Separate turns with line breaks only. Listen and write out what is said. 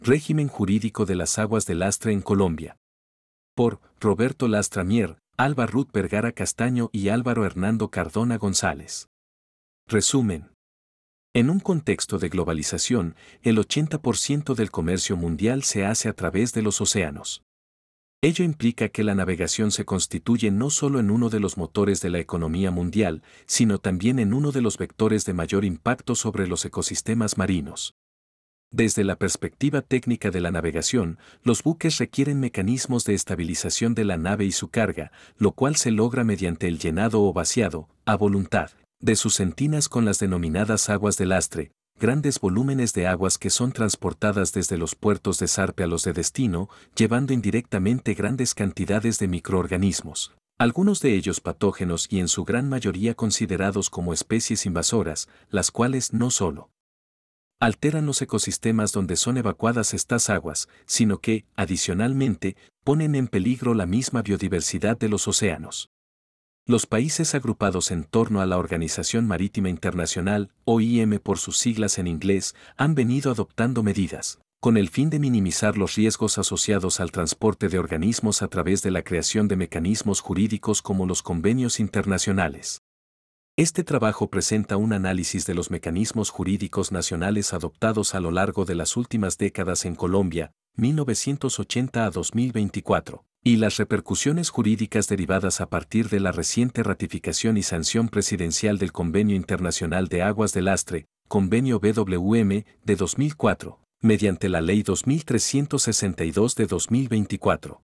Régimen jurídico de las aguas de Lastre en Colombia. Por Roberto Lastra Mier, Alba Ruth Vergara Castaño y Álvaro Hernando Cardona González. Resumen. En un contexto de globalización, el 80% del comercio mundial se hace a través de los océanos. Ello implica que la navegación se constituye no solo en uno de los motores de la economía mundial, sino también en uno de los vectores de mayor impacto sobre los ecosistemas marinos. Desde la perspectiva técnica de la navegación, los buques requieren mecanismos de estabilización de la nave y su carga, lo cual se logra mediante el llenado o vaciado, a voluntad, de sus sentinas con las denominadas aguas de lastre, grandes volúmenes de aguas que son transportadas desde los puertos de zarpe a los de destino, llevando indirectamente grandes cantidades de microorganismos, algunos de ellos patógenos y en su gran mayoría considerados como especies invasoras, las cuales no solo alteran los ecosistemas donde son evacuadas estas aguas, sino que, adicionalmente, ponen en peligro la misma biodiversidad de los océanos. Los países agrupados en torno a la Organización Marítima Internacional, OIM por sus siglas en inglés, han venido adoptando medidas, con el fin de minimizar los riesgos asociados al transporte de organismos a través de la creación de mecanismos jurídicos como los convenios internacionales. Este trabajo presenta un análisis de los mecanismos jurídicos nacionales adoptados a lo largo de las últimas décadas en Colombia, 1980 a 2024, y las repercusiones jurídicas derivadas a partir de la reciente ratificación y sanción presidencial del Convenio Internacional de Aguas de Lastre, Convenio BWM, de 2004, mediante la Ley 2362 de 2024.